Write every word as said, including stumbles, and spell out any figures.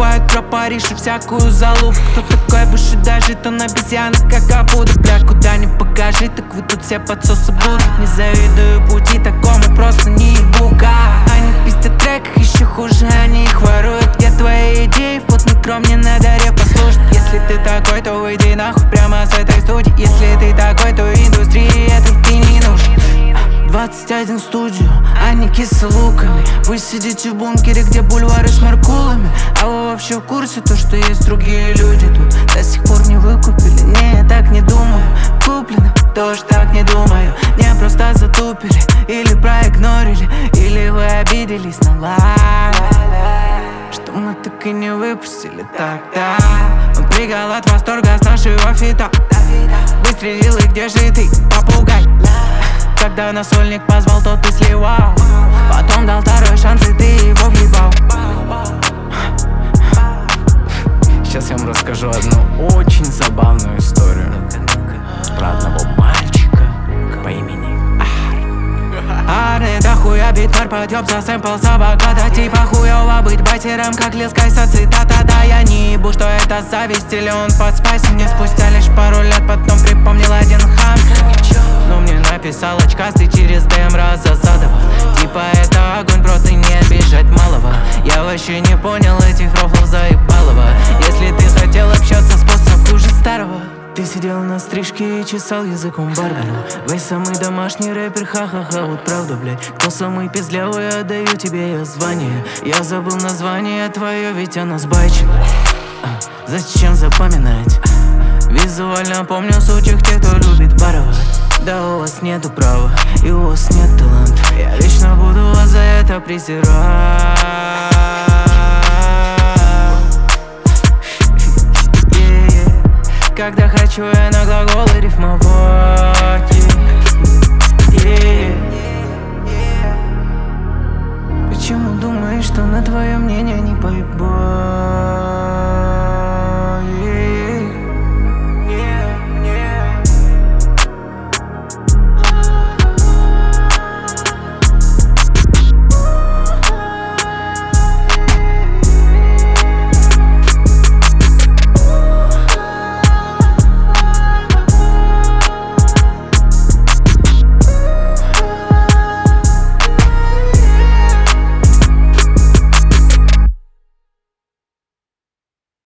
покупают про Париж и всякую залупу. Кто такой выше даже, то на обезьянок как капуда. Бля, куда ни покажи, так вы тут все подсосы будут. Не завидую пути такому, просто не ебука. Они пиздят в треках, еще хуже, они их воруют. Где твои идеи? Вот микро, мне надо реп послушать. Если ты такой, то выйди нахуй прямо с этой студии. Если ты такой, то индустрии этой ты не нужен. Двадцать один в студию, а не кислолуками. Вы сидите в бункере, где бульвары с маркулами. А вы вообще в курсе то, что есть другие люди тут? До сих пор не выкупили, не, я так не думаю. Куплено, тоже так не думаю. Не просто затупили, или проигнорили, или вы обиделись на лайк, что мы так и не выпустили тогда. Он прыгал от восторга с нашего фита. Выстрелил, и где же ты, попугай? Когда насольник позвал, тот ты сливал. Потом дал второй шанс, и ты его въебал. Сейчас я вам расскажу одну очень забавную историю про одного мальчика по имени Ар, это хуя бит, нарпотёб за сэмпл с авокадо. Типа хуёво быть байтером, как Лил Скайса, цитата. Да я не ебу, что это зависть или он под спайсом. Не спустя лишь пару лет, потом припомнил один хамстер. Но мне написал очкастый через ДМ Разазадова. Типа это огонь, просто не обижать малого. Я вообще не понял этих рофлов заебалова. Если ты хотел общаться, способ хуже старого. Ты сидел на стрижке и чесал языком Барбару. Вы самый домашний рэпер, ха-ха-ха, вот правда, блядь. Кто самый пиздлявый, отдаю тебе я звание. Я забыл название твое, ведь оно сбайчено. а, Зачем запоминать? Визуально помню сучих тех, кто любит воровать. Да у вас нету права, и у вас нет таланта. Я лично буду вас за это презирать. Когда хочу, я на глаголы рифмовой.